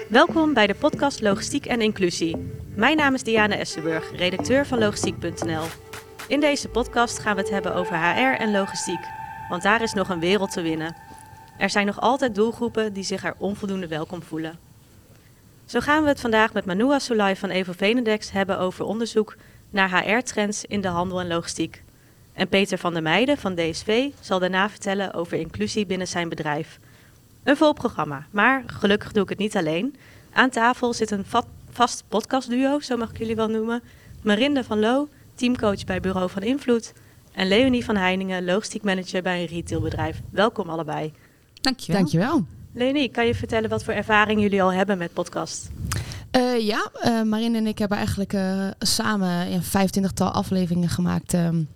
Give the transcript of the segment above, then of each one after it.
Welkom bij de podcast Logistiek en Inclusie. Mijn naam is Diana Essenburg, redacteur van Logistiek.nl. In deze podcast gaan we het hebben over HR en logistiek, want daar is nog een wereld te winnen. Er zijn nog altijd doelgroepen die zich er onvoldoende welkom voelen. Zo gaan we het vandaag met Manu Asolai van Evo Venedex hebben over onderzoek naar HR-trends in de handel en logistiek. En Peter van der Meijden van DSV zal daarna vertellen over inclusie binnen zijn bedrijf. Een vol programma, maar gelukkig doe ik het niet alleen. Aan tafel zit een vast podcastduo, zo mag ik jullie wel noemen. Marinde van Loo, teamcoach bij Bureau van Invloed. En Leonie van Heiningen, logistiek manager bij een retailbedrijf. Welkom allebei. Dankjewel. Leonie, kan je vertellen wat voor ervaring jullie al hebben met podcast? Marine en ik hebben eigenlijk samen een 25-tal afleveringen gemaakt.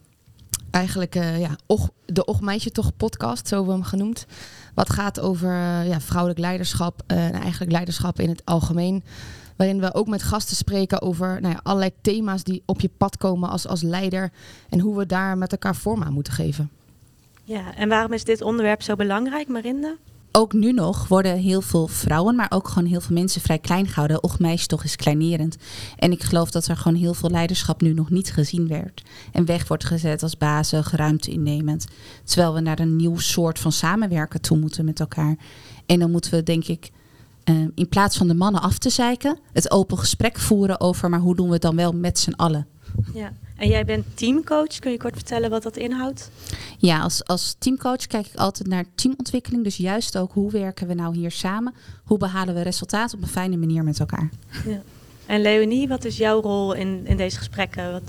De Och Meisje Toch podcast, zo hebben we hem genoemd. Wat gaat over vrouwelijk leiderschap en eigenlijk leiderschap in het algemeen. Waarin we ook met gasten spreken over allerlei thema's die op je pad komen als leider. En hoe we daar met elkaar vorm aan moeten geven. Ja, en waarom is dit onderwerp zo belangrijk, Marinde? Ook nu nog worden heel veel vrouwen, maar ook gewoon heel veel mensen vrij klein gehouden. Och, meisje toch is kleinerend. En ik geloof dat er gewoon heel veel leiderschap nu nog niet gezien werd. En weg wordt gezet als bazig, ruimte innemend. Terwijl we naar een nieuw soort van samenwerken toe moeten met elkaar. En dan moeten we, denk ik, in plaats van de mannen af te zeiken, het open gesprek voeren over, maar hoe doen we het dan wel met z'n allen? Ja. En jij bent teamcoach. Kun je kort vertellen wat dat inhoudt? Ja, als teamcoach kijk ik altijd naar teamontwikkeling. Dus juist ook hoe werken we nou hier samen? Hoe behalen we resultaat op een fijne manier met elkaar? Ja. En Leonie, wat is jouw rol in deze gesprekken?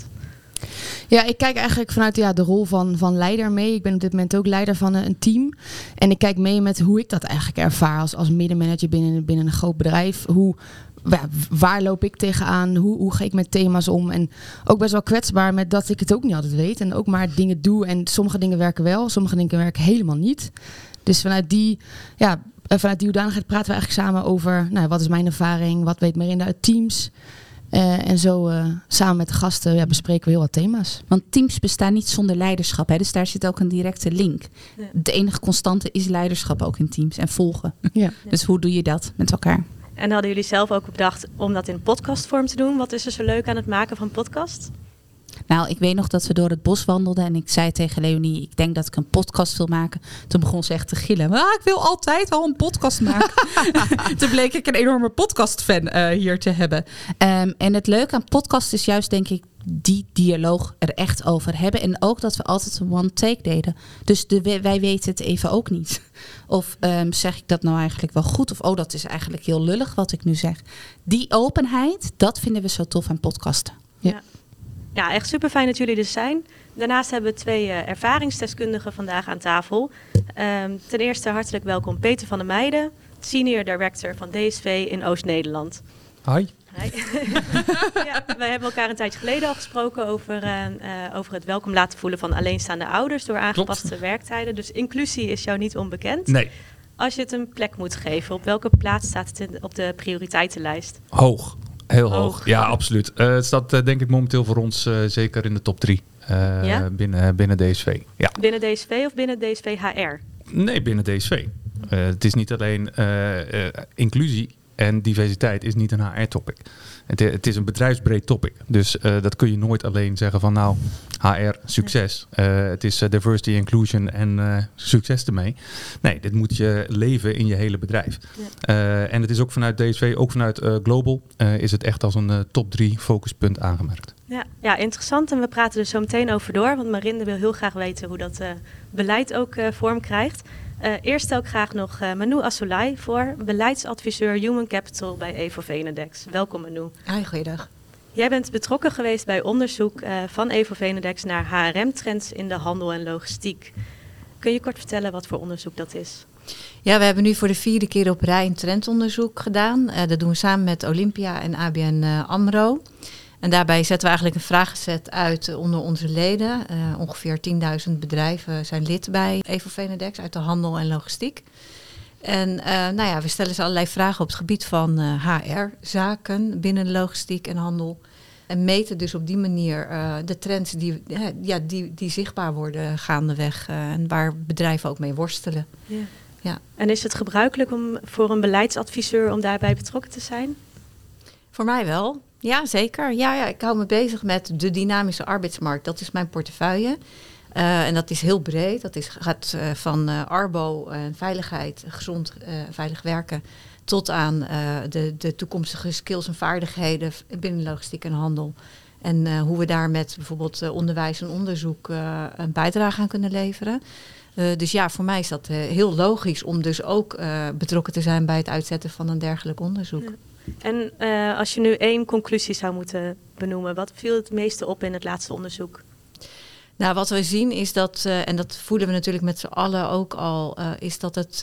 Ja, ik kijk eigenlijk vanuit de rol van leider mee. Ik ben op dit moment ook leider van een team. En ik kijk mee met hoe ik dat eigenlijk ervaar als middenmanager binnen een groot bedrijf. Waar loop ik tegenaan? Hoe ga ik met thema's om? En ook best wel kwetsbaar met dat ik het ook niet altijd weet. En ook maar dingen doe. En sommige dingen werken wel, sommige dingen werken helemaal niet. Dus vanuit die hoedanigheid praten we eigenlijk samen over wat is mijn ervaring? Wat weet Marinde uit teams? En zo samen met de gasten bespreken we heel wat thema's. Want teams bestaan niet zonder leiderschap. Hè? Dus daar zit ook een directe link. Ja. De enige constante is leiderschap ook in teams en volgen. Ja. Dus hoe doe je dat met elkaar? En hadden jullie zelf ook bedacht om dat in podcastvorm te doen? Wat is er zo leuk aan het maken van podcast? Nou, ik weet nog dat we door het bos wandelden en ik zei tegen Leonie, ik denk dat ik een podcast wil maken. Toen begon ze echt te gillen. Ik wil altijd al een podcast maken. Toen bleek ik een enorme podcastfan hier te hebben. En het leuke aan podcast is juist, denk ik, die dialoog er echt over hebben. En ook dat we altijd een one take deden. Dus wij weten het even ook niet. Of zeg ik dat nou eigenlijk wel goed? Of dat is eigenlijk heel lullig wat ik nu zeg. Die openheid, dat vinden we zo tof aan podcasten. Ja, echt super fijn dat jullie er zijn. Daarnaast hebben we 2 ervaringsdeskundigen vandaag aan tafel. Ten eerste hartelijk welkom Peter van der Meijden, Senior Director van DSV in Oost-Nederland. Hi. Wij hebben elkaar een tijdje geleden al gesproken over het welkom laten voelen van alleenstaande ouders door aangepaste werktijden. Dus inclusie is jou niet onbekend. Nee. Als je het een plek moet geven, op welke plaats staat het op de prioriteitenlijst? Hoog. Heel hoog. Ja, absoluut. Het staat denk ik momenteel voor ons zeker in de top 3 binnen DSV. Ja. Binnen DSV of binnen DSV HR? Nee, binnen DSV. Het is niet alleen inclusie en diversiteit is niet een HR-topic. Het is een bedrijfsbreed topic. Dus dat kun je nooit alleen zeggen van HR, succes. Het is diversity, inclusion en succes ermee. Nee, dit moet je leven in je hele bedrijf. Ja. En het is ook vanuit DSV, ook vanuit Global, is het echt als een top 3 focuspunt aangemerkt. Ja, interessant. En we praten er zo meteen over door. Want Marinde wil heel graag weten hoe dat beleid ook vorm krijgt. Eerst stel ik graag nog Manu Asolai voor, beleidsadviseur Human Capital bij Evo Venedex. Welkom Manu. Hi, goeiedag. Jij bent betrokken geweest bij onderzoek van Evo Venedex naar HRM-trends in de handel en logistiek. Kun je kort vertellen wat voor onderzoek dat is? Ja, we hebben nu voor de 4e keer op rij een trendonderzoek gedaan. Dat doen we samen met Olympia en ABN AMRO. En daarbij zetten we eigenlijk een vragenset uit onder onze leden. Ongeveer 10.000 bedrijven zijn lid bij Evo Venedex uit de handel en logistiek. En we stellen ze allerlei vragen op het gebied van HR-zaken binnen de logistiek en handel. En meten dus op die manier de trends die zichtbaar worden gaandeweg. En waar bedrijven ook mee worstelen. Ja. Ja. En is het gebruikelijk voor een beleidsadviseur om daarbij betrokken te zijn? Voor mij wel. Ja, zeker. Ja, ik hou me bezig met de dynamische arbeidsmarkt. Dat is mijn portefeuille. En dat is heel breed. Dat gaat van arbo en veiligheid, gezond veilig werken, tot aan de toekomstige skills en vaardigheden binnen logistiek en handel. En hoe we daar met bijvoorbeeld onderwijs en onderzoek een bijdrage aan kunnen leveren. Dus ja, voor mij is dat heel logisch om dus ook betrokken te zijn bij het uitzetten van een dergelijk onderzoek. Ja. En als je nu 1 conclusie zou moeten benoemen, wat viel het meeste op in het laatste onderzoek? Nou, wat we zien is dat, en dat voelen we natuurlijk met z'n allen ook al, is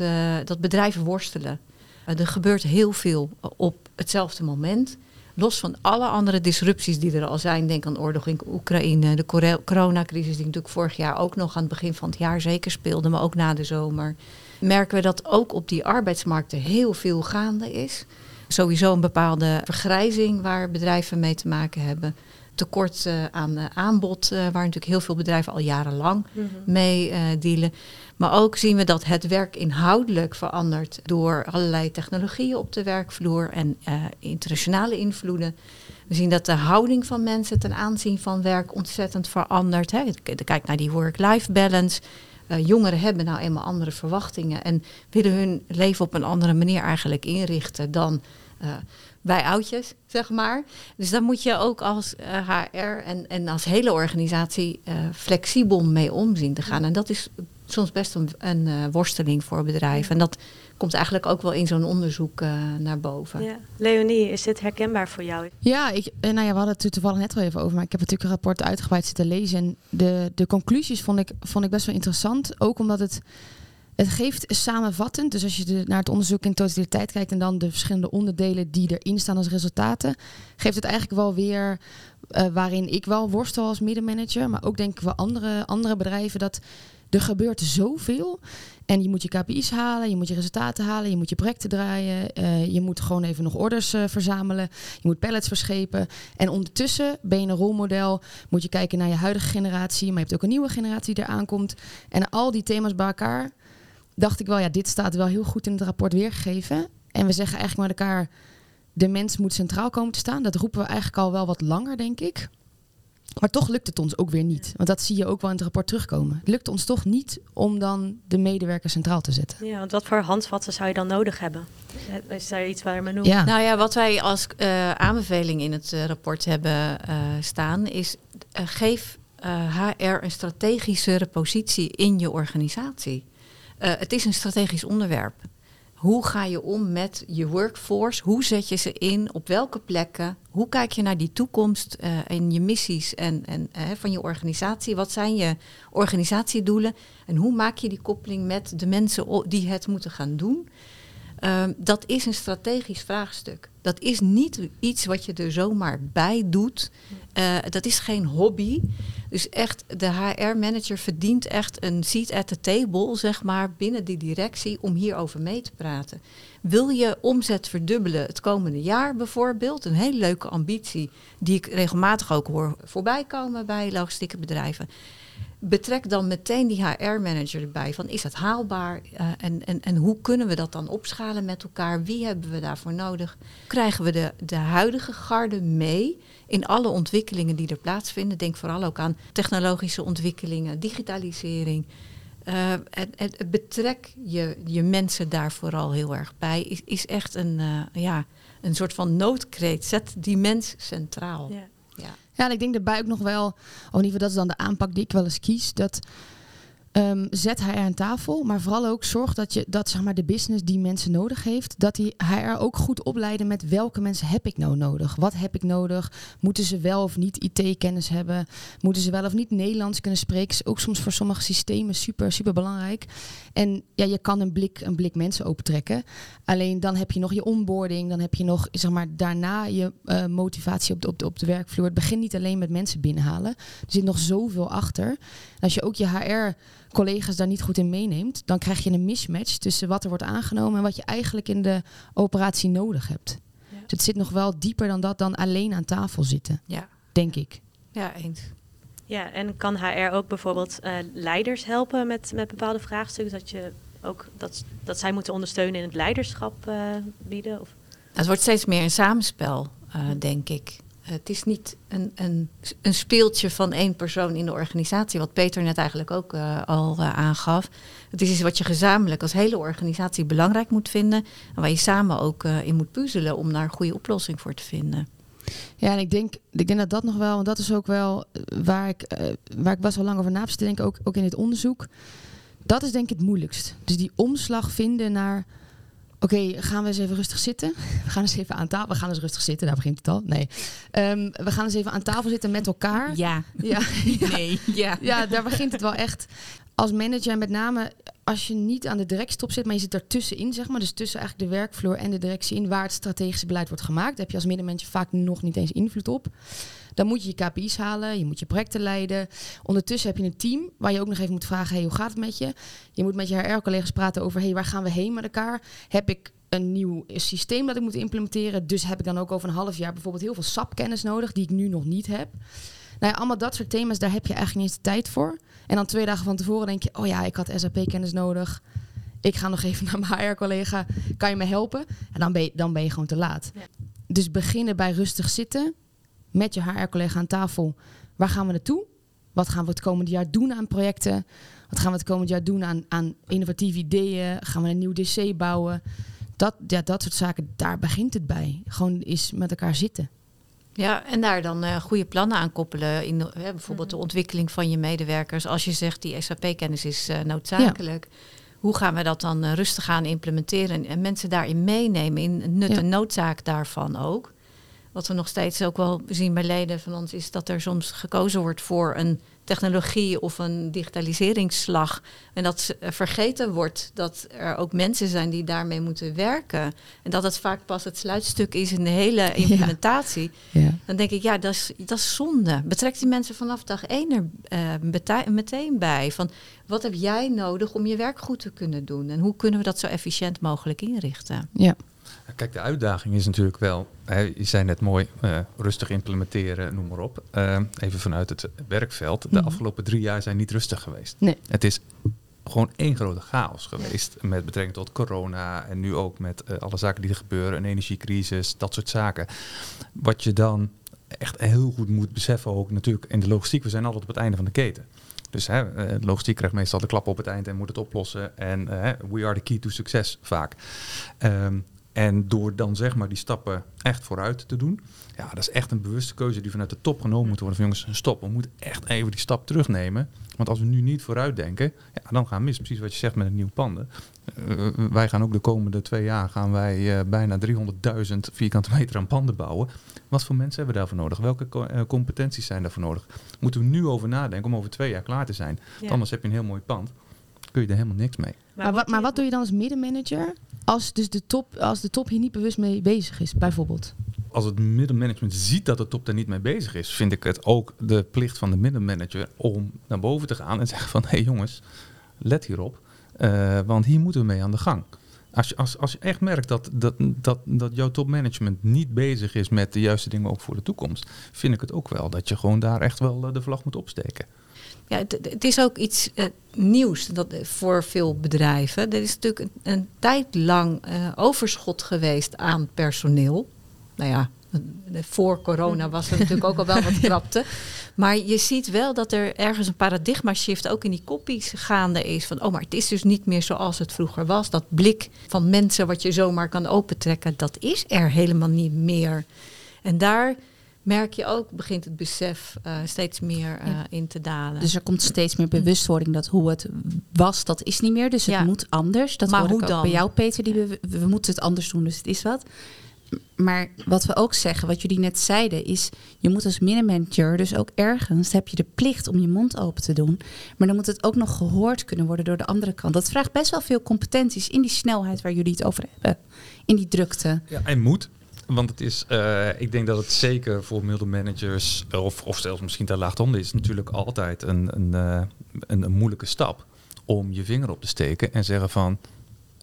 dat bedrijven worstelen. Er gebeurt heel veel op hetzelfde moment. Los van alle andere disrupties die er al zijn. Denk aan oorlog in Oekraïne, de coronacrisis die natuurlijk vorig jaar ook nog aan het begin van het jaar zeker speelde, maar ook na de zomer. Merken we dat ook op die arbeidsmarkten heel veel gaande is. Sowieso een bepaalde vergrijzing waar bedrijven mee te maken hebben. Tekort aan aanbod, waar natuurlijk heel veel bedrijven al jarenlang mee dealen. Maar ook zien we dat het werk inhoudelijk verandert door allerlei technologieën op de werkvloer en internationale invloeden. We zien dat de houding van mensen ten aanzien van werk ontzettend verandert. Hè. Kijk naar die work-life balance. Jongeren hebben nou eenmaal andere verwachtingen en willen hun leven op een andere manier eigenlijk inrichten dan wij oudjes, zeg maar. Dus daar moet je ook als HR en als hele organisatie flexibel mee om zien te gaan. En dat is soms best een worsteling voor bedrijven. En dat komt eigenlijk ook wel in zo'n onderzoek naar boven. Ja. Leonie, is dit herkenbaar voor jou? Ja, we hadden het er toevallig net wel even over. Maar ik heb natuurlijk een rapport uitgebreid zitten lezen. En de conclusies vond ik best wel interessant. Ook omdat het geeft samenvattend. Dus als je naar het onderzoek in totaliteit kijkt en dan de verschillende onderdelen die erin staan als resultaten, geeft het eigenlijk wel weer waarin ik wel worstel als middenmanager. Maar ook denk ik wel andere bedrijven dat er gebeurt zoveel. En je moet je KPI's halen, je moet je resultaten halen, je moet je projecten draaien. Je moet gewoon even nog orders verzamelen. Je moet pallets verschepen. En ondertussen ben je een rolmodel. Moet je kijken naar je huidige generatie. Maar je hebt ook een nieuwe generatie die eraan komt. En al die thema's bij elkaar dacht ik wel, ja, dit staat wel heel goed in het rapport weergegeven. En we zeggen eigenlijk met elkaar, de mens moet centraal komen te staan. Dat roepen we eigenlijk al wel wat langer, denk ik. Maar toch lukt het ons ook weer niet. Want dat zie je ook wel in het rapport terugkomen. Het lukt ons toch niet om dan de medewerker centraal te zetten. Ja, want wat voor handvatten zou je dan nodig hebben? Is daar iets waar je me noemt? Ja. Nou ja, wat wij als aanbeveling in het rapport hebben staan is geef HR een strategischere positie in je organisatie. Het is een strategisch onderwerp. Hoe ga je om met je workforce? Hoe zet je ze in? Op welke plekken? Hoe kijk je naar die toekomst en je missies en van je organisatie? Wat zijn je organisatiedoelen? En hoe maak je die koppeling met de mensen die het moeten gaan doen? Dat is een strategisch vraagstuk. Dat is niet iets wat je er zomaar bij doet. Dat is geen hobby. Dus echt, de HR-manager verdient echt een seat at the table, zeg maar, binnen die directie om hierover mee te praten. Wil je omzet verdubbelen het komende jaar bijvoorbeeld? Een hele leuke ambitie die ik regelmatig ook hoor voorbij komen bij logistieke bedrijven. Betrek dan meteen die HR-manager erbij. Van, is dat haalbaar? En hoe kunnen we dat dan opschalen met elkaar? Wie hebben we daarvoor nodig? Krijgen we de huidige garde mee in alle ontwikkelingen die er plaatsvinden? Denk vooral ook aan technologische ontwikkelingen, digitalisering. Betrek je mensen daar vooral heel erg bij. Is echt een soort van noodkreet. Zet die mens centraal. Ja. Ja. Ja, en ik denk daarbij ook nog wel, of in ieder geval dat is dan de aanpak die ik wel eens kies, dat zet HR aan tafel, maar vooral ook zorg dat zeg maar, de business die mensen nodig heeft, dat die HR ook goed opleiden met welke mensen heb ik nou nodig? Wat heb ik nodig? Moeten ze wel of niet IT-kennis hebben? Moeten ze wel of niet Nederlands kunnen spreken? Is ook soms voor sommige systemen super, super belangrijk. En ja, je kan een blik mensen opentrekken. Alleen dan heb je nog je onboarding, dan heb je nog zeg maar, daarna je motivatie op de werkvloer. Het begint niet alleen met mensen binnenhalen. Er zit nog zoveel achter. En als je ook je HR-collega's daar niet goed in meeneemt, dan krijg je een mismatch tussen wat er wordt aangenomen en wat je eigenlijk in de operatie nodig hebt. Ja. Dus het zit nog wel dieper dan dat, dan alleen aan tafel zitten, denk ik. Ja, eens. Ja, en kan HR ook bijvoorbeeld leiders helpen met bepaalde vraagstukken? Dat je ook dat zij moeten ondersteunen in het leiderschap bieden? Of? Het wordt steeds meer een samenspel, denk ik. Het is niet een speeltje van één persoon in de organisatie, wat Peter net eigenlijk ook al aangaf. Het is iets wat je gezamenlijk als hele organisatie belangrijk moet vinden en waar je samen ook in moet puzzelen om daar een goede oplossing voor te vinden. Ja, en ik denk dat nog wel, want dat is ook wel waar ik best wel lang over na heb te denken, ook in dit onderzoek. Dat is denk ik het moeilijkst. Dus die omslag vinden naar, oké, gaan we eens even rustig zitten. We gaan eens even aan tafel. We gaan eens rustig zitten, daar begint het al. Nee. We gaan eens even aan tafel zitten met elkaar. Ja. Nee. Ja. Ja, daar begint het wel echt. Als manager, met name als je niet aan de directietop zit, maar je zit daartussenin, zeg maar. Dus tussen eigenlijk de werkvloer en de directie in, waar het strategische beleid wordt gemaakt. Daar heb je als middenmanager vaak nog niet eens invloed op. Dan moet je je KPI's halen, je moet je projecten leiden. Ondertussen heb je een team waar je ook nog even moet vragen, hey, hoe gaat het met je? Je moet met je HR-collega's praten over, hey, waar gaan we heen met elkaar? Heb ik een nieuw systeem dat ik moet implementeren? Dus heb ik dan ook over een half jaar bijvoorbeeld heel veel SAP-kennis nodig, die ik nu nog niet heb. Nou ja, allemaal dat soort thema's, daar heb je eigenlijk niet eens de tijd voor. En dan 2 dagen van tevoren denk je, oh ja, ik had SAP-kennis nodig. Ik ga nog even naar mijn HR-collega. Kan je me helpen? En dan ben je gewoon te laat. Ja. Dus beginnen bij rustig zitten met je HR-collega aan tafel. Waar gaan we naartoe? Wat gaan we het komende jaar doen aan projecten? Wat gaan we het komende jaar doen aan innovatieve ideeën? Gaan we een nieuw DC bouwen? Dat soort zaken, daar begint het bij. Gewoon eens met elkaar zitten. Ja, en daar dan goede plannen aan koppelen. In bijvoorbeeld de ontwikkeling van je medewerkers. Als je zegt die SAP-kennis is noodzakelijk. Ja. Hoe gaan we dat dan rustig aan implementeren? En mensen daarin meenemen, in nut en noodzaak daarvan ook. Wat we nog steeds ook wel zien bij leden van ons, is dat er soms gekozen wordt voor een technologie of een digitaliseringsslag. En dat vergeten wordt dat er ook mensen zijn die daarmee moeten werken. En dat het vaak pas het sluitstuk is in de hele implementatie. Ja. Dan denk ik, dat is zonde. Betrek die mensen vanaf dag 1 er meteen bij. Van, wat heb jij nodig om je werk goed te kunnen doen? En hoe kunnen we dat zo efficiënt mogelijk inrichten? Ja. Kijk, de uitdaging is natuurlijk wel, je zei net mooi, rustig implementeren, noem maar op. Even vanuit het werkveld. De afgelopen 3 jaar zijn niet rustig geweest. Nee. Het is gewoon één grote chaos geweest met betrekking tot corona en nu ook met alle zaken die er gebeuren, een energiecrisis, dat soort zaken. Wat je dan echt heel goed moet beseffen, ook natuurlijk in de logistiek, we zijn altijd op het einde van de keten. Dus de logistiek krijgt meestal de klap op het eind en moet het oplossen. En we are the key to success vaak. En door dan zeg maar die stappen echt vooruit te doen. Ja, dat is echt een bewuste keuze die vanuit de top genomen moet worden. Van jongens, stop, we moeten echt even die stap terugnemen. Want als we nu niet vooruit denken, dan gaan we mis. Precies wat je zegt met een nieuw panden. Wij gaan ook de komende 2 jaar bijna 300.000 vierkante meter aan panden bouwen. Wat voor mensen hebben we daarvoor nodig? Welke competenties zijn daarvoor nodig? Moeten we nu over nadenken om over 2 jaar klaar te zijn? Ja. Anders heb je een heel mooi pand. Kun je er helemaal niks mee. Maar wat doe je dan als middenmanager als de top hier niet bewust mee bezig is, bijvoorbeeld? Als het middenmanagement ziet dat de top daar niet mee bezig is, vind ik het ook de plicht van de middenmanager om naar boven te gaan en zeggen van, hé jongens, let hierop, want hier moeten we mee aan de gang. Als je echt merkt dat jouw topmanagement niet bezig is met de juiste dingen ook voor de toekomst, vind ik het ook wel dat je gewoon daar echt wel de vlag moet opsteken. Ja, het is ook iets nieuws voor veel bedrijven. Er is natuurlijk een tijd lang overschot geweest aan personeel. Nou ja, voor corona was er natuurlijk ook al wel wat krapte. Maar je ziet wel dat er ergens een paradigma shift ook in die koppies gaande is. Van, maar het is dus niet meer zoals het vroeger was. Dat blik van mensen wat je zomaar kan opentrekken, dat is er helemaal niet meer. En daar merk je ook, begint het besef steeds meer in te dalen. Dus er komt steeds meer bewustwording dat hoe het was, dat is niet meer. Dus het moet anders. Dat maar hoor hoe ik dan? Ook bij jou, Peter. We moeten het anders doen, dus het is wat. Maar wat we ook zeggen, wat jullie net zeiden, is je moet als middenmanager dus ook ergens, heb je de plicht om je mond open te doen. Maar dan moet het ook nog gehoord kunnen worden door de andere kant. Dat vraagt best wel veel competenties in die snelheid waar jullie het over hebben. In die drukte. Ja, en moed. Want het is, ik denk dat het zeker voor middenmanagers of zelfs misschien te laag onder is natuurlijk altijd een moeilijke stap om je vinger op te steken en zeggen van,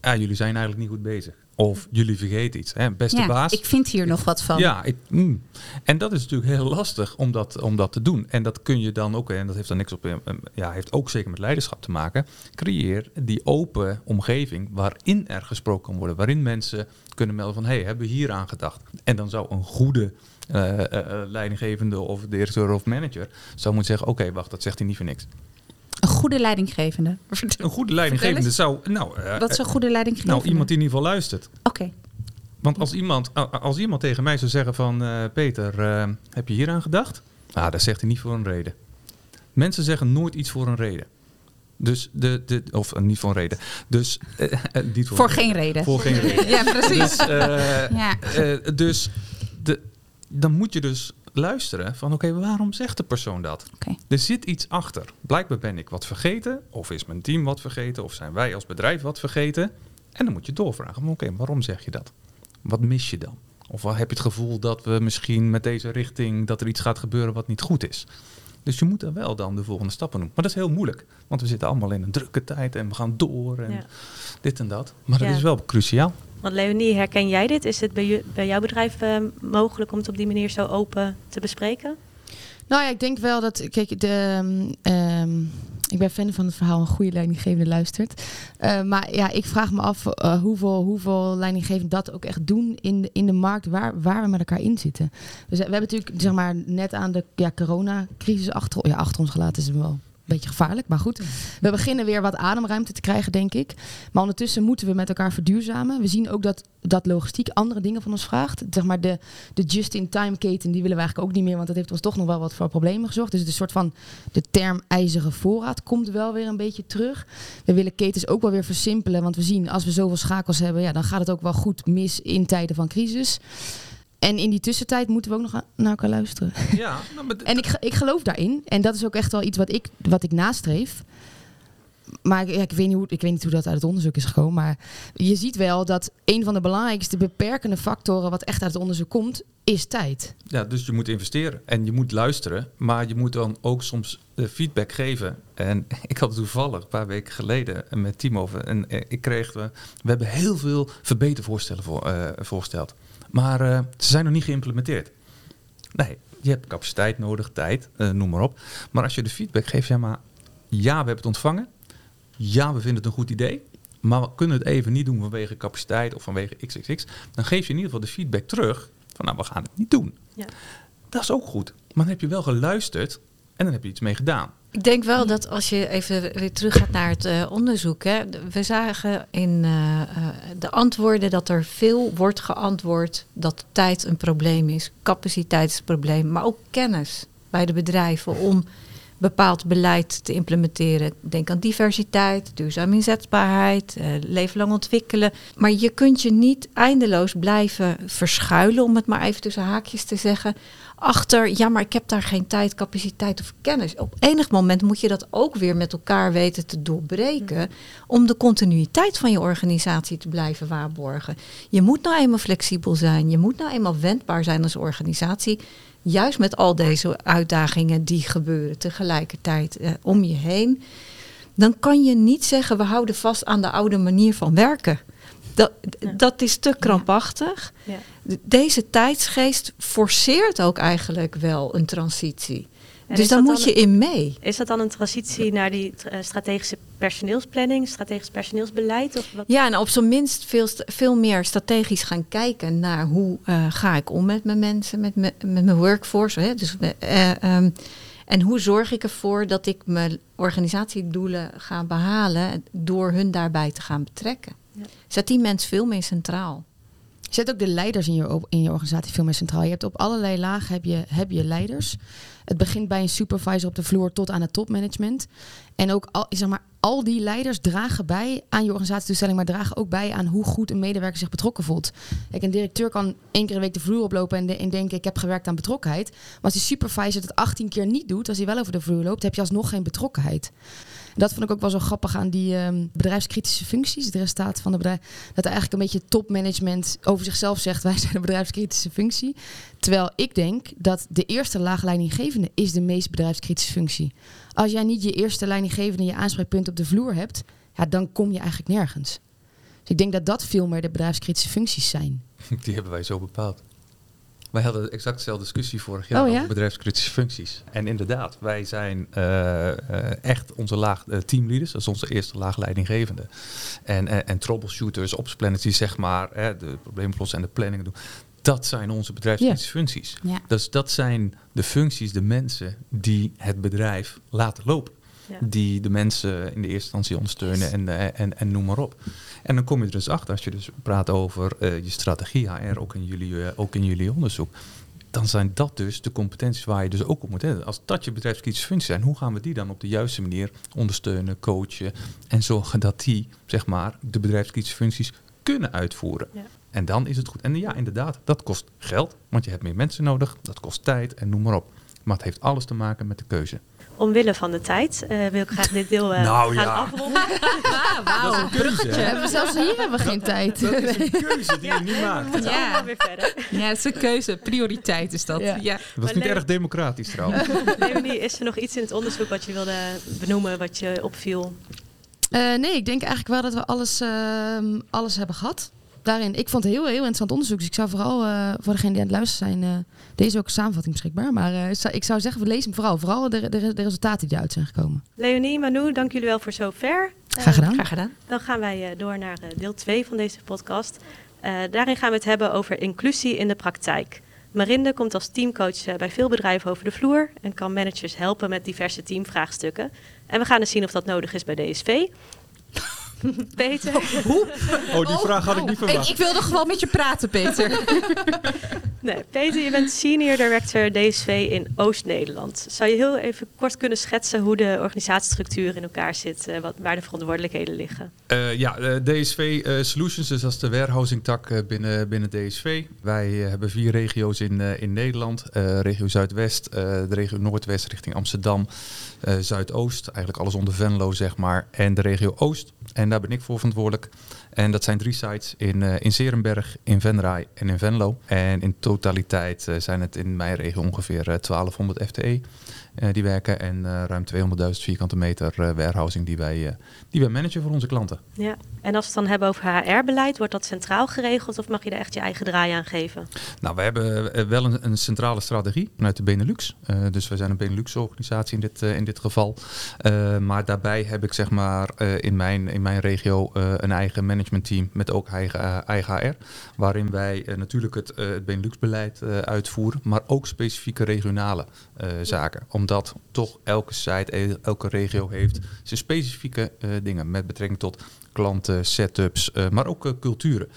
jullie zijn eigenlijk niet goed bezig. Of jullie vergeten iets. Hè? Beste baas. Ik vind hier nog wat van. Ja, en dat is natuurlijk heel lastig om dat te doen. En dat kun je dan ook, en dat heeft dan niks op, heeft ook zeker met leiderschap te maken. Creëer die open omgeving waarin er gesproken kan worden. Waarin mensen kunnen melden van, hebben we hier aan gedacht? En dan zou een goede leidinggevende of directeur of manager zou moeten zeggen, oké, wacht, dat zegt hij niet voor niks. Een goede leidinggevende. Een goede leidinggevende zou... Wat is een goede leidinggevende? Nou, iemand die in ieder geval luistert. Oké. Want als iemand tegen mij zou zeggen van... Peter, heb je hier aan gedacht? Nou, dat zegt hij niet voor een reden. Mensen zeggen nooit iets voor een reden. Dus niet voor een reden. Dus niet voor geen reden. Voor geen reden. Ja, precies. Dus, dan moet je dus luisteren van oké, waarom zegt de persoon dat? Okay. Er zit iets achter. Blijkbaar ben ik wat vergeten, of is mijn team wat vergeten, of zijn wij als bedrijf wat vergeten. En dan moet je doorvragen, oké, waarom zeg je dat? Wat mis je dan? Of heb je het gevoel dat we misschien met deze richting, dat er iets gaat gebeuren wat niet goed is? Dus je moet er wel dan de volgende stappen doen. Maar dat is heel moeilijk, want we zitten allemaal in een drukke tijd en we gaan door en dit en dat. Maar dat is wel cruciaal. Want Leonie, herken jij dit? Is het bij jouw bedrijf mogelijk om het op die manier zo open te bespreken? Nou ja, ik denk wel dat... Kijk, ik ben fan van het verhaal een goede leidinggevende luistert. Maar ja, ik vraag me af hoeveel leidinggevenden dat ook echt doen in de markt waar we met elkaar in zitten. Dus we hebben natuurlijk zeg maar net aan de coronacrisis achter ons gelaten, is het wel een beetje gevaarlijk, maar goed. We beginnen weer wat ademruimte te krijgen, denk ik. Maar ondertussen moeten we met elkaar verduurzamen. We zien ook dat logistiek andere dingen van ons vraagt. Zeg maar de just-in-time keten, die willen we eigenlijk ook niet meer, want dat heeft ons toch nog wel wat voor problemen gezorgd. Dus de soort van de term ijzeren voorraad komt wel weer een beetje terug. We willen ketens ook wel weer versimpelen, want we zien als we zoveel schakels hebben, dan gaat het ook wel goed mis in tijden van crisis. En in die tussentijd moeten we ook nog naar elkaar luisteren. Ja, en ik geloof daarin. En dat is ook echt wel iets wat ik nastreef. Maar ik weet niet hoe dat uit het onderzoek is gekomen. Maar je ziet wel dat een van de belangrijkste beperkende factoren wat echt uit het onderzoek komt, is tijd. Ja, dus je moet investeren en je moet luisteren. Maar je moet dan ook soms feedback geven. En ik had het toevallig een paar weken geleden met Timo over. En we hebben heel veel verbetervoorstellen voorgesteld. Maar ze zijn nog niet geïmplementeerd. Nee, je hebt capaciteit nodig, tijd, noem maar op. Maar als je de feedback geeft, we hebben het ontvangen. Ja, we vinden het een goed idee. Maar we kunnen het even niet doen vanwege capaciteit of vanwege XXX. Dan geef je in ieder geval de feedback terug van we gaan het niet doen. Ja. Dat is ook goed. Maar dan heb je wel geluisterd en dan heb je iets mee gedaan. Ik denk wel dat als je even weer terug gaat naar het onderzoek. We zagen in de antwoorden dat er veel wordt geantwoord dat tijd een probleem is. Capaciteit is een probleem. Maar ook kennis bij de bedrijven om bepaald beleid te implementeren. Denk aan diversiteit, duurzame inzetbaarheid, leven lang ontwikkelen. Maar je kunt je niet eindeloos blijven verschuilen, om het maar even tussen haakjes te zeggen, achter, maar ik heb daar geen tijd, capaciteit of kennis. Op enig moment moet je dat ook weer met elkaar weten te doorbreken, om de continuïteit van je organisatie te blijven waarborgen. Je moet nou eenmaal flexibel zijn, je moet nou eenmaal wendbaar zijn als organisatie, juist met al deze uitdagingen die gebeuren tegelijkertijd om je heen. Dan kan je niet zeggen, we houden vast aan de oude manier van werken. Dat is te krampachtig. Ja. Deze tijdsgeest forceert ook eigenlijk wel een transitie. En dus daar moet je in mee. Is dat dan een transitie naar die strategische personeelsplanning, strategisch personeelsbeleid? Of wat? Ja, en op zijn minst veel meer strategisch gaan kijken naar hoe ga ik om met mijn mensen, met mijn workforce. Hè? Dus, en hoe zorg ik ervoor dat ik mijn organisatiedoelen ga behalen door hun daarbij te gaan betrekken. Ja. Zet die mens veel meer centraal. Zet ook de leiders in je organisatie veel meer centraal. Je hebt op allerlei lagen heb je leiders. Het begint bij een supervisor op de vloer tot aan het topmanagement. En ook al die leiders dragen bij aan je organisatiedoelstelling, maar dragen ook bij aan hoe goed een medewerker zich betrokken voelt. Kijk, een directeur kan 1 keer een week de vloer oplopen en denken, ik heb gewerkt aan betrokkenheid. Maar als die supervisor het 18 keer niet doet, als hij wel over de vloer loopt, heb je alsnog geen betrokkenheid. Dat vond ik ook wel zo grappig aan die bedrijfskritische functies. Het resultaat van de bedrijf. Dat er eigenlijk een beetje topmanagement over zichzelf zegt, wij zijn een bedrijfskritische functie. Terwijl ik denk dat de eerste laag leidinggevende is de meest bedrijfskritische functie. Als jij niet je eerste leidinggevende, je aanspreekpunt op de vloer hebt, dan kom je eigenlijk nergens. Dus ik denk dat dat veel meer de bedrijfskritische functies zijn. Die hebben wij zo bepaald. Wij hadden exact dezelfde discussie vorig jaar over bedrijfskritische functies. En inderdaad, wij zijn echt onze laag teamleaders. Dat is onze eerste laag leidinggevende. En troubleshooters, opsplanners die zeg maar de problemen oplossen en de planning doen. Dat zijn onze bedrijfskritische functies. Ja. Dus dat zijn de functies, de mensen die het bedrijf laten lopen. Ja. Die de mensen in de eerste instantie ondersteunen en noem maar op. En dan kom je er dus achter, als je dus praat over je strategie, HR, ook in jullie onderzoek. Dan zijn dat dus de competenties waar je dus ook op moet hebben. Als dat je bedrijfskritische functies zijn, hoe gaan we die dan op de juiste manier ondersteunen, coachen en zorgen dat die, zeg maar, de bedrijfskritische functies kunnen uitvoeren. Ja. En dan is het goed. En ja, inderdaad, dat kost geld, want je hebt meer mensen nodig, dat kost tijd en noem maar op. Maar het heeft alles te maken met de keuze. Omwille van de tijd wil ik graag dit deel gaan afronden. Dat is een keuze. Zelfs hier hebben we geen tijd. Dat is een keuze die je niet maakt. We moeten allemaal weer verder. Ja, het is een keuze. Prioriteit is dat. Ja. Dat was niet erg democratisch trouwens. Leonie, is er nog iets in het onderzoek wat je wilde benoemen, wat je opviel? Nee, ik denk eigenlijk wel dat we alles hebben gehad. Daarin, ik vond het heel interessant onderzoek. Dus ik zou vooral voor degene die aan het luisteren zijn, deze is ook een samenvatting beschikbaar. Maar ik zou zeggen, we lezen hem vooral de resultaten die eruit zijn gekomen. Leonie, Manu, dank jullie wel voor zover. Graag gedaan. Graag gedaan. Dan gaan wij door naar deel 2 van deze podcast. Daarin gaan we het hebben over inclusie in de praktijk. Marinde komt als teamcoach bij veel bedrijven over de vloer en kan managers helpen met diverse teamvraagstukken. En we gaan eens zien of dat nodig is bij DSV. Peter? Die vraag had ik niet verwacht. Ik wilde gewoon met je praten, Peter. Nee, Peter, je bent Senior Director DSV in Oost-Nederland. Zou je heel even kort kunnen schetsen hoe de organisatiestructuur in elkaar zit, waar de verantwoordelijkheden liggen? DSV Solutions, dus dat is de warehousing tak binnen DSV. Wij hebben 4 regio's in Nederland. Regio Zuidwest, de regio Noordwest richting Amsterdam, Zuidoost, eigenlijk alles onder Venlo zeg maar, en de regio Oost. En daar ben ik voor verantwoordelijk. En dat zijn 3 sites in ' in Venray en in Venlo. En in totaliteit zijn het in mijn regio ongeveer 1200 FTE die werken. En ruim 200.000 vierkante meter warehousing die wij managen voor onze klanten. Ja, en als we het dan hebben over HR-beleid, wordt dat centraal geregeld of mag je daar echt je eigen draai aan geven? Nou, we hebben wel een centrale strategie vanuit de Benelux. Dus wij zijn een Benelux-organisatie in dit geval. Maar daarbij heb ik zeg maar in mijn regio een eigen managementteam met ook eigen HR. Waarin wij natuurlijk het Benelux-beleid uitvoeren, maar ook specifieke regionale zaken. Omdat toch elke site, elke regio heeft zijn specifieke dingen met betrekking tot klanten, setups, maar ook culturen.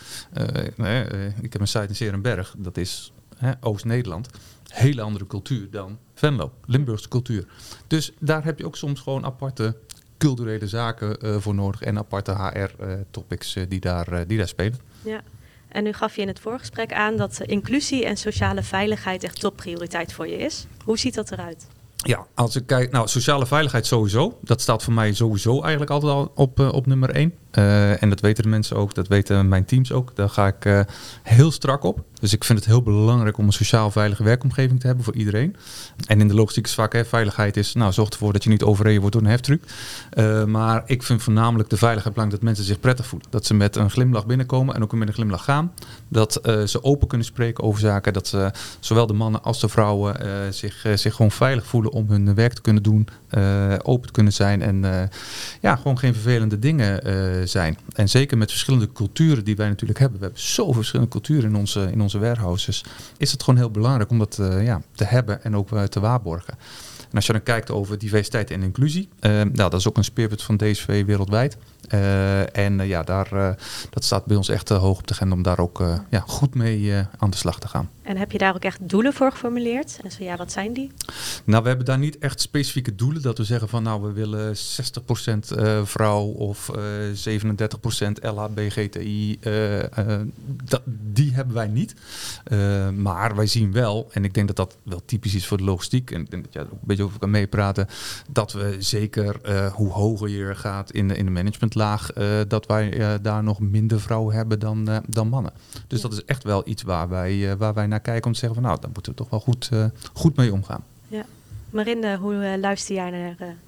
Ik heb een site in 's Heerenberg, dat is Oost-Nederland. Hele andere cultuur dan Venlo, Limburgse cultuur. Dus daar heb je ook soms gewoon aparte culturele zaken voor nodig en aparte HR-topics die daar spelen. Ja. En nu gaf je in het voorgesprek aan dat inclusie en sociale veiligheid echt topprioriteit voor je is. Hoe ziet dat eruit? Ja, als ik kijk, sociale veiligheid sowieso. Dat staat voor mij sowieso eigenlijk altijd al op nummer 1. En dat weten de mensen ook, dat weten mijn teams ook. Daar ga ik heel strak op. Dus ik vind het heel belangrijk om een sociaal veilige werkomgeving te hebben voor iedereen. En in de logistiek is vaak veiligheid is, zorg ervoor dat je niet overreden wordt door een heftruck. Maar ik vind voornamelijk de veiligheid belangrijk dat mensen zich prettig voelen. Dat ze met een glimlach binnenkomen en ook met een glimlach gaan. Dat ze open kunnen spreken over zaken. Dat zowel de mannen als de vrouwen zich gewoon veilig voelen om hun werk te kunnen doen. Open te kunnen zijn en gewoon geen vervelende dingen zijn. En zeker met verschillende culturen die wij natuurlijk hebben. We hebben zoveel verschillende culturen in onze warehouses. Is het gewoon heel belangrijk om dat te hebben en ook te waarborgen. En als je dan kijkt over diversiteit en inclusie. Dat is ook een speerpunt van DSV wereldwijd. Dat staat bij ons echt hoog op de agenda om daar ook goed mee aan de slag te gaan. En heb je daar ook echt doelen voor geformuleerd? En zo ja, wat zijn die? Nou, we hebben daar niet echt specifieke doelen. Dat we zeggen van we willen 60% vrouw of 37% LHBGTI. Die hebben wij niet. Maar wij zien wel, en ik denk dat dat wel typisch is voor de logistiek. En ik denk dat jij er ook een beetje over kan meepraten. Dat we zeker hoe hoger je gaat in de managementlaag, dat wij daar nog minder vrouwen hebben dan mannen. Dus dat is echt wel iets waar wij naar kijken om te zeggen van daar moeten we toch wel goed mee omgaan. Ja. Marinde, hoe luister jij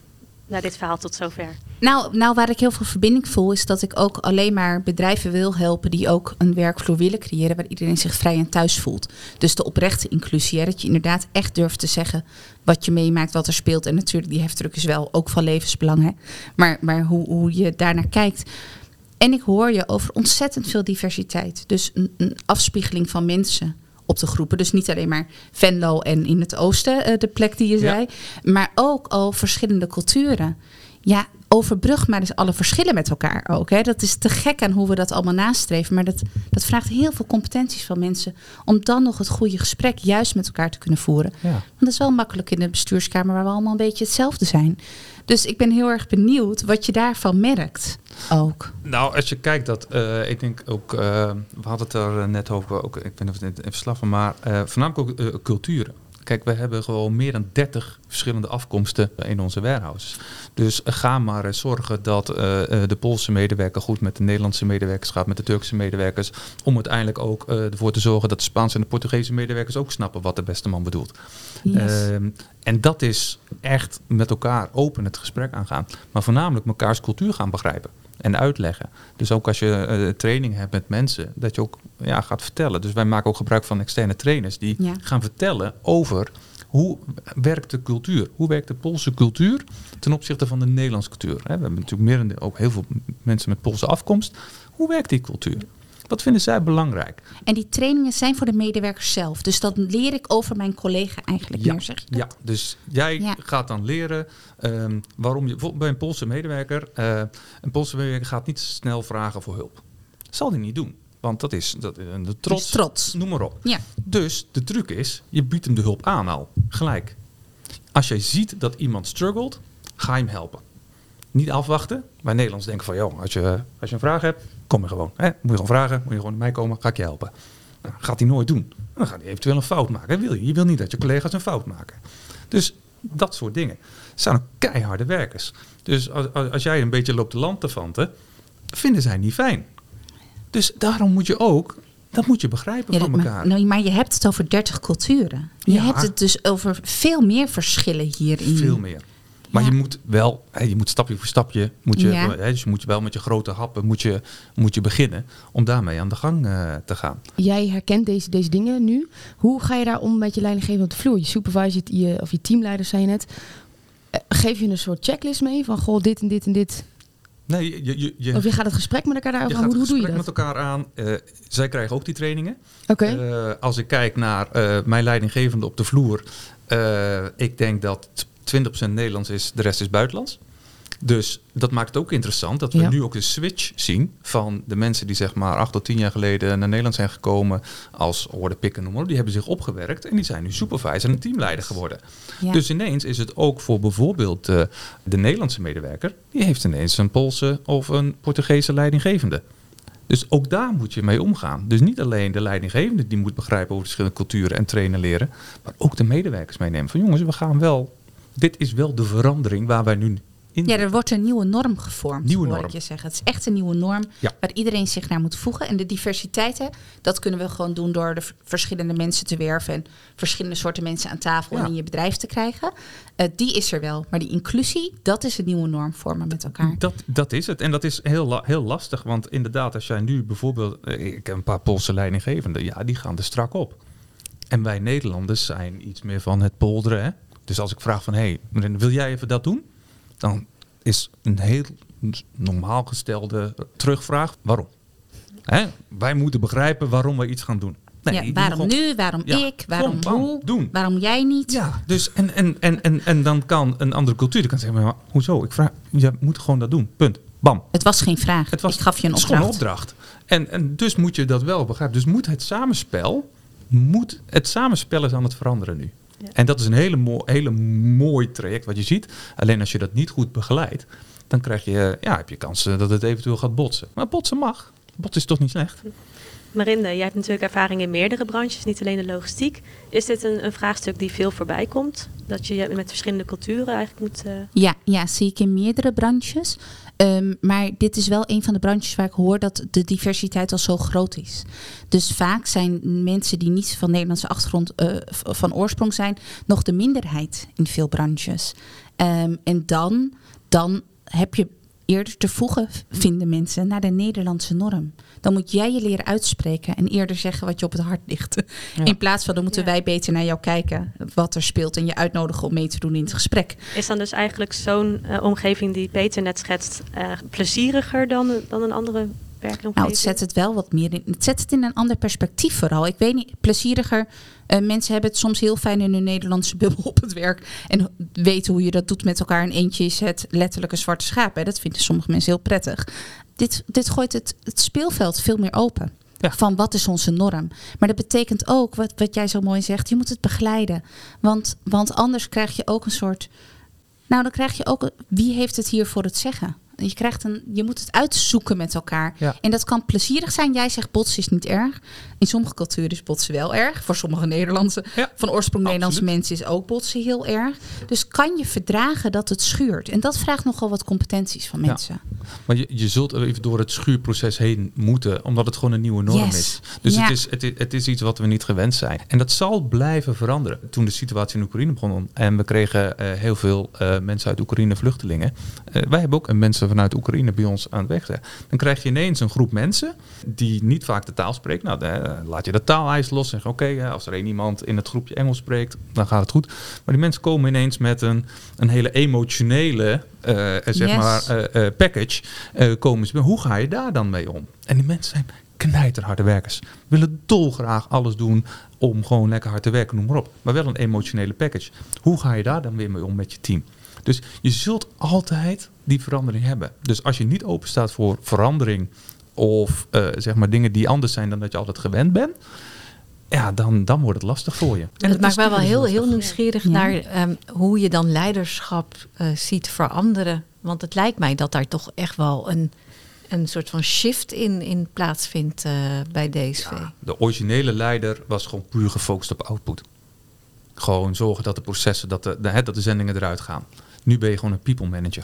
naar dit verhaal tot zover? Nou, waar ik heel veel verbinding voel, is dat ik ook alleen maar bedrijven wil helpen die ook een werkvloer willen creëren waar iedereen zich vrij en thuis voelt. Dus de oprechte inclusie, hè, dat je inderdaad echt durft te zeggen wat je meemaakt, wat er speelt. En natuurlijk, die heftruck is wel ook van levensbelang. Hè. Maar hoe je daarnaar kijkt. En ik hoor je over ontzettend veel diversiteit. Dus een afspiegeling van mensen op de groepen. Dus niet alleen maar Venlo en in het oosten, de plek die je zei. Maar ook al verschillende culturen. Ja, overbrug maar eens alle verschillen met elkaar ook. Hè. Dat is te gek aan hoe we dat allemaal nastreven. Maar dat vraagt heel veel competenties van mensen om dan nog het goede gesprek juist met elkaar te kunnen voeren. Ja. Want dat is wel makkelijk in de bestuurskamer waar we allemaal een beetje hetzelfde zijn. Dus ik ben heel erg benieuwd wat je daarvan merkt ook. Nou, als je kijkt dat, ik denk ook, we hadden het er net over, ook, ik weet niet of het even slaffen, maar voornamelijk ook culturen. Kijk, we hebben gewoon meer dan 30 verschillende afkomsten in onze warehouses. Dus ga maar zorgen dat de Poolse medewerker goed met de Nederlandse medewerkers gaat, met de Turkse medewerkers. Om uiteindelijk ook ervoor te zorgen dat de Spaanse en de Portugese medewerkers ook snappen wat de beste man bedoelt. Yes. En dat is echt met elkaar open het gesprek aangaan. Maar voornamelijk mekaars cultuur gaan begrijpen. En uitleggen. Dus ook als je training hebt met mensen, dat je ook gaat vertellen. Dus wij maken ook gebruik van externe trainers die gaan vertellen over hoe werkt de cultuur. Hoe werkt de Poolse cultuur ten opzichte van de Nederlandse cultuur. We hebben natuurlijk ook heel veel mensen met Poolse afkomst. Hoe werkt die cultuur? Wat vinden zij belangrijk? En die trainingen zijn voor de medewerkers zelf. Dus dat leer ik over mijn collega eigenlijk meer, zeg je dat? Ja, dus jij gaat dan leren waarom je... Bij een Poolse medewerker... een Poolse medewerker gaat niet snel vragen voor hulp. Dat zal hij niet doen. Want dat is de trots. Noem maar op. Ja. Dus de truc is, je biedt hem de hulp aan al. Gelijk. Als jij ziet dat iemand struggelt, ga je hem helpen. Niet afwachten. Wij Nederlands denken van, joh, als je een vraag hebt, kom je gewoon. Hè? Moet je gewoon vragen, moet je gewoon naar mij komen, ga ik je helpen. Nou, gaat hij nooit doen. Dan gaat hij eventueel een fout maken. Je wil niet dat je collega's een fout maken. Dus dat soort dingen. Het zijn ook keiharde werkers. Dus als jij een beetje loopt te lantefanten, vinden zij niet fijn. Dus daarom moet je ook, dat moet je begrijpen van elkaar. Maar je hebt het over 30 culturen. Je hebt het dus over veel meer verschillen hierin. Veel meer. Maar je moet wel, je moet stapje voor stapje, dus je moet wel met je grote happen moet je beginnen om daarmee aan de gang te gaan. Jij herkent deze dingen nu. Hoe ga je daar om met je leidinggevende op de vloer? Je supervisor of je teamleider, zei je net. Geef je een soort checklist mee van, goh, dit en dit en dit? Nee, of je gaat het gesprek met elkaar daarover aan. Hoe doe je dat? Met elkaar aan. Zij krijgen ook die trainingen. Okay. Als ik kijk naar mijn leidinggevende op de vloer, ik denk dat 20% Nederlands is, de rest is buitenlands. Dus dat maakt het ook interessant dat we nu ook de switch zien van de mensen die zeg maar 8 tot 10 jaar geleden naar Nederland zijn gekomen als order picker noemen. Die hebben zich opgewerkt en die zijn nu supervisor en teamleider geworden. Ja. Dus ineens is het ook voor bijvoorbeeld de Nederlandse medewerker, die heeft ineens een Poolse of een Portugese leidinggevende. Dus ook daar moet je mee omgaan. Dus niet alleen de leidinggevende die moet begrijpen over verschillende culturen en trainen leren, maar ook de medewerkers meenemen. Van jongens, we gaan wel. Dit is wel de verandering waar wij nu in. Ja, er wordt een nieuwe norm gevormd, hoor ik je zeggen. Het is echt een nieuwe norm waar iedereen zich naar moet voegen. En de diversiteit, dat kunnen we gewoon doen door de verschillende mensen te werven en verschillende soorten mensen aan tafel en in je bedrijf te krijgen. Die is er wel. Maar die inclusie, dat is een nieuwe norm vormen met elkaar. Dat is het. En dat is heel lastig. Want inderdaad, als jij nu bijvoorbeeld, ik heb een paar Poolse leidinggevenden, die gaan er strak op. En wij Nederlanders zijn iets meer van het polderen, hè? Dus als ik vraag van, wil jij even dat doen? Dan is een heel normaal gestelde terugvraag, waarom? Wij moeten begrijpen waarom we iets gaan doen. Nee, waarom nu? Waarom ik? Waarom hoe? Doen. Waarom jij niet? Ja, dus en dan kan een andere cultuur kan zeggen, maar hoezo? Ik vraag, je moet gewoon dat doen. Punt. Bam. Het was geen vraag. Ik gaf je een opdracht. Het is gewoon een opdracht. En dus moet je dat wel begrijpen. Dus het samenspel is aan het veranderen nu. Ja. En dat is een hele mooi traject wat je ziet. Alleen als je dat niet goed begeleidt, dan heb je kans dat het eventueel gaat botsen. Maar botsen mag. Botsen is toch niet slecht? Marinde, jij hebt natuurlijk ervaring in meerdere branches, niet alleen de logistiek. Is dit een vraagstuk die veel voorbij komt? Dat je met verschillende culturen eigenlijk moet... Ja, zie ik in meerdere branches. Maar dit is wel een van de branches waar ik hoor dat de diversiteit al zo groot is. Dus vaak zijn mensen die niet van Nederlandse achtergrond van oorsprong zijn, nog de minderheid in veel branches. En dan dan heb je eerder te voegen, vinden mensen, naar de Nederlandse norm. Dan moet jij je leren uitspreken en eerder zeggen wat je op het hart ligt. Ja. In plaats van, dan moeten wij beter naar jou kijken, wat er speelt en je uitnodigen om mee te doen in het gesprek. Is dan dus eigenlijk zo'n omgeving die Peter net schetst plezieriger dan een andere werkomgeving? Nou, het zet het wel wat meer in. Het zet het in een ander perspectief vooral. Ik weet niet, plezieriger. Mensen hebben het soms heel fijn in hun Nederlandse bubbel op het werk. En weten hoe je dat doet met elkaar. En eentje is het letterlijk een zwarte schaap. Hè. Dat vinden sommige mensen heel prettig. Dit gooit het speelveld veel meer open. Ja. Van wat is onze norm. Maar dat betekent ook, wat jij zo mooi zegt, je moet het begeleiden. Want anders krijg je ook een soort... Nou, dan krijg je ook... Wie heeft het hier voor het zeggen? Je moet het uitzoeken met elkaar. Ja. En dat kan plezierig zijn. Jij zegt botsen is niet erg. In sommige culturen is botsen wel erg. Voor sommige Nederlandse, van oorsprong Nederlandse mensen is ook botsen heel erg. Dus kan je verdragen dat het schuurt? En dat vraagt nogal wat competenties van mensen. Ja. Maar je zult even door het schuurproces heen moeten, omdat het gewoon een nieuwe norm is. Dus het is iets wat we niet gewend zijn. En dat zal blijven veranderen. Toen de situatie in Oekraïne begon en we kregen heel veel mensen uit Oekraïne, vluchtelingen. Wij hebben ook mensen vanuit Oekraïne bij ons aan het weg zijn. Dan krijg je ineens een groep mensen die niet vaak de taal spreekt. Nou, laat je de taaleis los en zeg oké, als er één iemand in het groepje Engels spreekt, dan gaat het goed. Maar die mensen komen ineens met een hele emotionele package. Komen ze. Hoe ga je daar dan mee om? En die mensen zijn knijterharde werkers. Willen dolgraag alles doen om gewoon lekker hard te werken, noem maar op. Maar wel een emotionele package. Hoe ga je daar dan weer mee om met je team? Dus je zult altijd die verandering hebben. Dus als je niet open staat voor verandering of dingen die anders zijn dan dat je altijd gewend bent, ja, dan wordt het lastig voor je. En het maakt mij wel heel nieuwsgierig naar hoe je dan leiderschap ziet veranderen. Want het lijkt mij dat daar toch echt wel een soort van shift in plaatsvindt bij DSV. Ja, de originele leider was gewoon puur gefocust op output. Gewoon zorgen dat de processen, dat de zendingen eruit gaan. Nu ben je gewoon een people manager.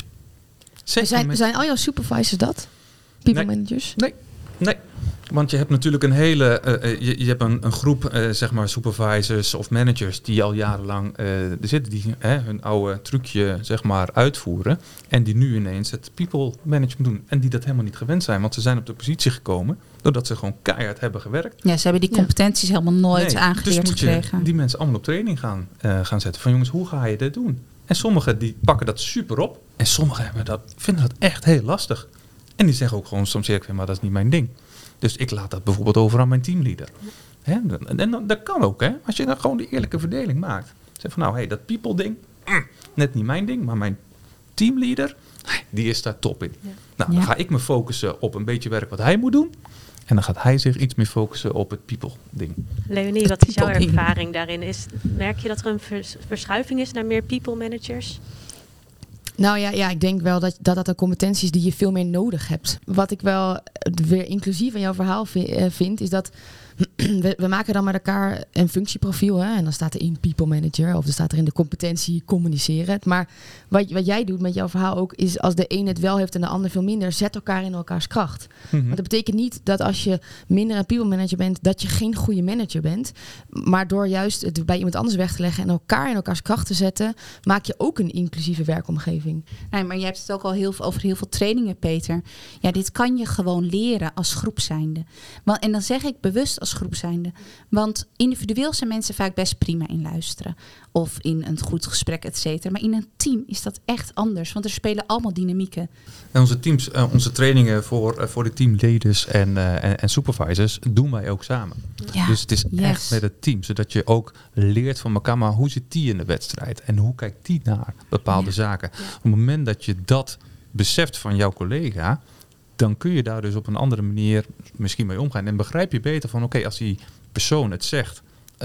Zijn al jouw supervisors dat? People managers? Nee. Want je hebt natuurlijk een hele... je hebt een groep supervisors of managers die al jarenlang er zitten, die hun oude trucje uitvoeren. En die nu ineens het people management doen. En die dat helemaal niet gewend zijn. Want ze zijn op de positie gekomen doordat ze gewoon keihard hebben gewerkt. Ja, ze hebben die competenties helemaal nooit aangeleerd gekregen. Dus moet je die mensen allemaal op training gaan zetten. Van jongens, hoe ga je dit doen? En sommigen die pakken dat super op. En sommigen vinden dat echt heel lastig. En die zeggen ook gewoon soms eerlijk, maar dat is niet mijn ding. Dus ik laat dat bijvoorbeeld over aan mijn teamleader. En dat kan ook, hè? Als je dan gewoon die eerlijke verdeling maakt. Zeg van dat people ding, net niet mijn ding, maar mijn teamleader, die is daar top in. Ja. Dan ga ik me focussen op een beetje werk wat hij moet doen. En dan gaat hij zich iets meer focussen op het people ding. Leonie, wat is jouw ervaring daarin? Merk je dat er een verschuiving is naar meer people managers? Nou ja, ik denk wel dat er competenties is die je veel meer nodig hebt. Wat ik wel weer inclusief in jouw verhaal vind, is dat we maken dan met elkaar een functieprofiel. Hè, en dan staat er in people manager of er staat er in de competentie communiceren. Maar wat jij doet met jouw verhaal ook is als de een het wel heeft en de ander veel minder, zet elkaar in elkaars kracht. Mm-hmm. Want dat betekent niet dat als je minder een people manager bent, dat je geen goede manager bent. Maar door juist het bij iemand anders weg te leggen en elkaar in elkaars kracht te zetten, maak je ook een inclusieve werkomgeving. Nee, maar je hebt het ook al over heel veel trainingen, Peter. Ja, dit kan je gewoon leren als groep zijnde. En dan zeg ik bewust als groep zijnde. Want individueel zijn mensen vaak best prima in luisteren. Of in een goed gesprek, et cetera. Maar in een team is dat echt anders. Want er spelen allemaal dynamieken. En onze teams, onze trainingen voor de teamleaders en supervisors doen wij ook samen. Ja, dus het is echt met het team. Zodat je ook leert van elkaar. Maar hoe zit die in de wedstrijd? En hoe kijkt die naar bepaalde zaken? Ja. Op het moment dat je dat beseft van jouw collega, dan kun je daar dus op een andere manier misschien mee omgaan. En begrijp je beter van oké, als die persoon het zegt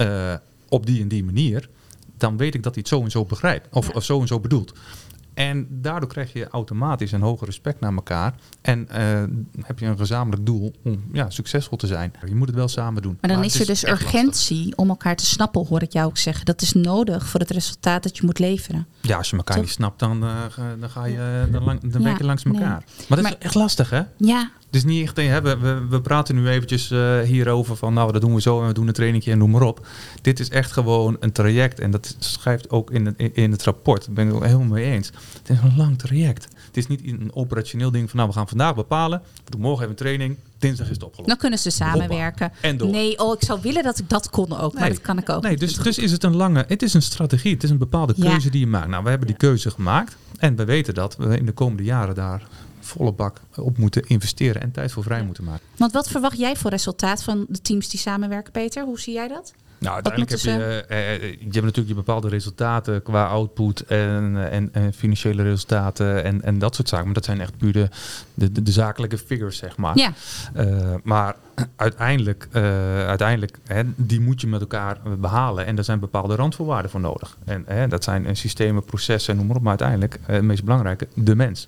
op die en die manier, dan weet ik dat hij het zo en zo begrijpt. Of zo en zo bedoelt. En daardoor krijg je automatisch een hoger respect naar elkaar. En heb je een gezamenlijk doel om succesvol te zijn. Je moet het wel samen doen. Maar dan is er dus urgentie lastig om elkaar te snappen, hoor ik jou ook zeggen. Dat is nodig voor het resultaat dat je moet leveren. Ja, als je elkaar niet snapt, dan werk je langs elkaar. Maar dat is echt lastig, hè? Ja. Het is niet echt, we praten nu eventjes hierover van dat doen we zo en we doen een trainingje en noem maar op. Dit is echt gewoon een traject en dat schrijft ook in het rapport. Daar ben ik het helemaal mee eens. Het is een lang traject. Het is niet een operationeel ding van, nou, we gaan vandaag bepalen. We doen morgen even een training. Dinsdag is het opgelost. Dan kunnen ze samenwerken. Hoppa, en door. Nee, ik zou willen dat ik dat kon ook. Maar dat kan ik ook Nee, niet. dus is het het is een strategie. Het is een bepaalde keuze die je maakt. Nou, we hebben die keuze gemaakt. En we weten dat we in de komende jaren daar volle bak op moeten investeren en tijd voor vrij moeten maken. Want wat verwacht jij voor resultaat van de teams die samenwerken, Peter? Hoe zie jij dat? Nou, uiteindelijk je hebt natuurlijk je bepaalde resultaten qua output en financiële resultaten en dat soort zaken. Maar dat zijn echt puur de zakelijke figures, zeg maar. Ja. Maar uiteindelijk die moet je met elkaar behalen. En daar zijn bepaalde randvoorwaarden voor nodig. En dat zijn systemen, processen, noem maar op. Maar uiteindelijk, het meest belangrijke, de mens.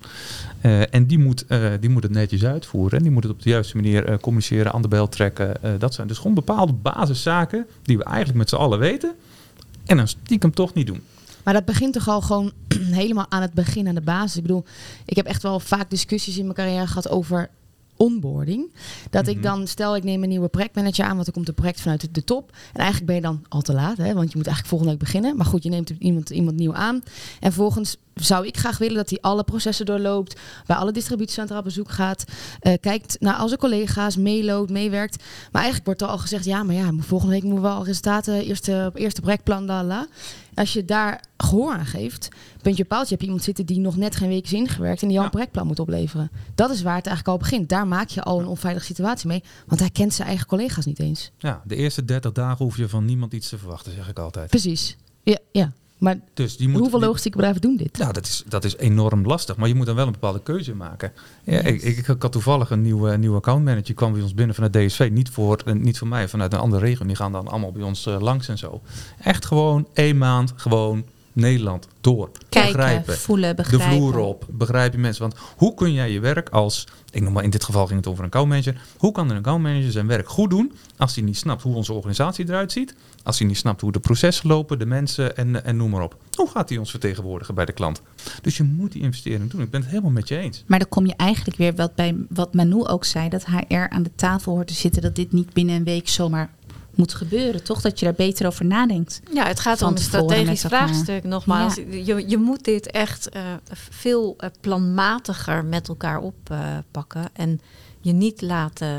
En die moet het netjes uitvoeren. En die moet het op de juiste manier communiceren, aan de bel trekken. Dat zijn dus gewoon bepaalde basiszaken die we eigenlijk met z'n allen weten. En dan stiekem toch niet doen. Maar dat begint toch al gewoon helemaal aan het begin, aan de basis. Ik bedoel, ik heb echt wel vaak discussies in mijn carrière gehad over onboarding. Dat ik dan, stel ik neem een nieuwe projectmanager aan, want er komt een project vanuit de top. En eigenlijk ben je dan al te laat, hè, want je moet eigenlijk volgende week beginnen. Maar goed, je neemt iemand nieuw aan. En vervolgens zou ik graag willen dat hij alle processen doorloopt, bij alle distributiecentra op bezoek gaat, kijkt naar al zijn collega's, meeloopt, meewerkt. Maar eigenlijk wordt er al gezegd, volgende week moeten we wel resultaten, eerste projectplan, la. Als je daar gehoor aan geeft, puntje paaltje, heb je iemand zitten die nog net geen week is ingewerkt en die al een projectplan moet opleveren. Dat is waar het eigenlijk al begint. Daar maak je al een onveilige situatie mee, want hij kent zijn eigen collega's niet eens. Ja, de eerste 30 dagen hoef je van niemand iets te verwachten, zeg ik altijd. Precies. Ja. Maar dus hoeveel logistieke bedrijven doen dit? Nou, dat is enorm lastig. Maar je moet dan wel een bepaalde keuze maken. Ja, ik had toevallig een nieuwe accountmanager. Die kwam bij ons binnen vanuit DSV. Niet voor mij, vanuit een andere regio. Die gaan dan allemaal bij ons langs en zo. Echt gewoon 1 maand, gewoon Nederland door. Kijken, begrijpen. voelen, begrijpen. De vloer op, begrijp je mensen. Want hoe kun jij je werk als, ik noem maar in dit geval ging het over een accountmanager. Hoe kan een accountmanager zijn werk goed doen als hij niet snapt hoe onze organisatie eruit ziet? Als hij niet snapt hoe de processen lopen, de mensen en noem maar op. Hoe gaat hij ons vertegenwoordigen bij de klant? Dus je moet die investering doen. Ik ben het helemaal met je eens. Maar dan kom je eigenlijk weer wat Manu ook zei, dat HR aan de tafel hoort te zitten, dat dit niet binnen een week zomaar moet gebeuren, toch? Dat je daar beter over nadenkt. Ja, het gaat om een strategisch vraagstuk. Nogmaals, je moet dit echt veel planmatiger met elkaar oppakken en je niet laten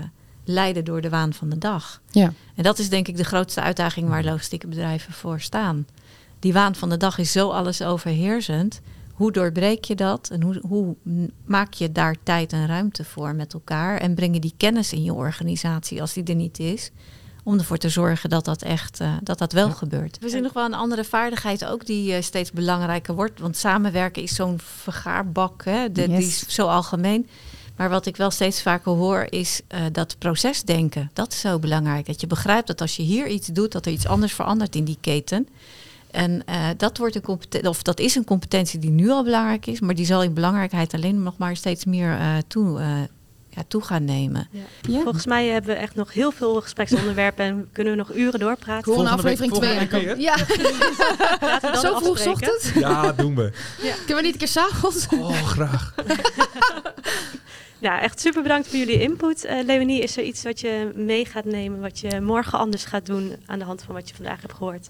leiden door de waan van de dag. Ja. En dat is denk ik de grootste uitdaging waar logistieke bedrijven voor staan. Die waan van de dag is zo alles overheersend. Hoe doorbreek je dat? En hoe maak je daar tijd en ruimte voor met elkaar? En breng je die kennis in je organisatie als die er niet is, om ervoor te zorgen dat dat echt dat wel gebeurt. We zien nog wel een andere vaardigheid ook die steeds belangrijker wordt. Want samenwerken is zo'n vergaarbak. Hè? Die is zo algemeen. Maar wat ik wel steeds vaker hoor is dat procesdenken. Dat is zo belangrijk. Dat je begrijpt dat als je hier iets doet, dat er iets anders verandert in die keten. En dat is een competentie die nu al belangrijk is, maar die zal in belangrijkheid alleen nog maar steeds meer toe gaan nemen. Ja. Volgens mij hebben we echt nog heel veel gespreksonderwerpen en kunnen we nog uren doorpraten. Volgende aflevering 2. Ja. Zo vroeg 's ochtends? Ja, doen we. Ja. Kunnen we niet een keer 's avonds? Oh, graag. Ja, echt super bedankt voor jullie input. Leonie, is er iets wat je mee gaat nemen, wat je morgen anders gaat doen aan de hand van wat je vandaag hebt gehoord?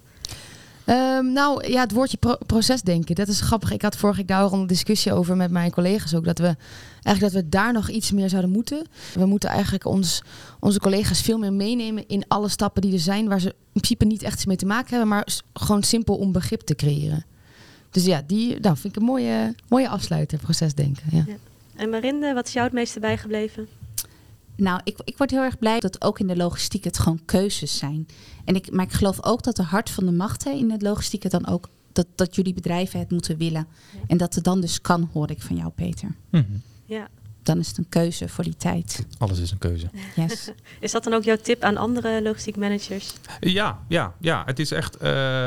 Het woordje procesdenken, dat is grappig. Ik had vorige week daar al een discussie over met mijn collega's ook. Dat we daar nog iets meer zouden moeten. We moeten eigenlijk onze collega's veel meer meenemen in alle stappen die er zijn, waar ze in principe niet echt iets mee te maken hebben, maar gewoon simpel om begrip te creëren. Dus ja, vind ik een mooie afsluiter, procesdenken. Ja. Ja. En Marinde, wat is jou het meeste bijgebleven? Nou, ik word heel erg blij dat ook in de logistiek het gewoon keuzes zijn. Maar ik geloof ook dat de hart van de macht in de logistiek het dan ook, dat jullie bedrijven het moeten willen. Ja. En dat het dan dus kan, hoor ik van jou, Peter. Mm-hmm. Ja. Dan is het een keuze voor die tijd. Alles is een keuze. Yes. Is dat dan ook jouw tip aan andere logistiek managers? Ja. Het is echt,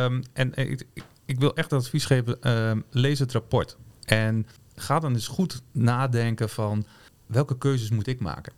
ik wil echt advies geven, lees het rapport. En ga dan eens goed nadenken van welke keuzes moet ik maken.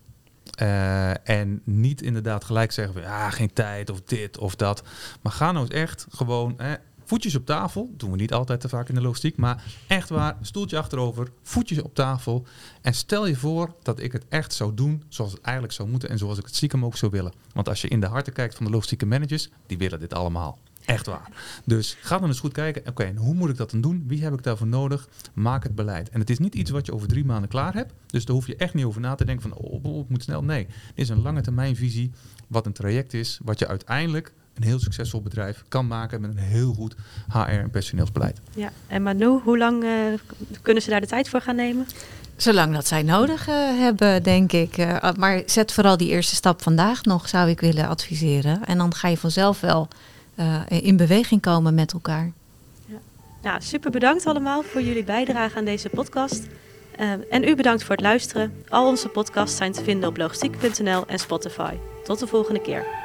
En niet inderdaad gelijk zeggen van geen tijd of dit of dat. Maar ga nou eens echt gewoon voetjes op tafel. Doen we niet altijd te vaak in de logistiek. Maar echt waar, stoeltje achterover, voetjes op tafel. En stel je voor dat ik het echt zou doen zoals het eigenlijk zou moeten. En zoals ik het stiekem ook zou willen. Want als je in de harten kijkt van de logistieke managers, die willen dit allemaal. Echt waar. Dus ga dan eens goed kijken. Oké, en hoe moet ik dat dan doen? Wie heb ik daarvoor nodig? Maak het beleid. En het is niet iets wat je over 3 maanden klaar hebt. Dus daar hoef je echt niet over na te denken van, ik moet snel. Nee, dit is een lange termijn visie. Wat een traject is. Wat je uiteindelijk een heel succesvol bedrijf kan maken met een heel goed HR- en personeelsbeleid. Ja, en Manu, hoe lang kunnen ze daar de tijd voor gaan nemen? Zolang dat zij nodig hebben, denk ik. Maar zet vooral die eerste stap vandaag nog, zou ik willen adviseren. En dan ga je vanzelf wel in beweging komen met elkaar. Ja, super bedankt allemaal voor jullie bijdrage aan deze podcast. En u bedankt voor het luisteren. Al onze podcasts zijn te vinden op logistiek.nl en Spotify. Tot de volgende keer.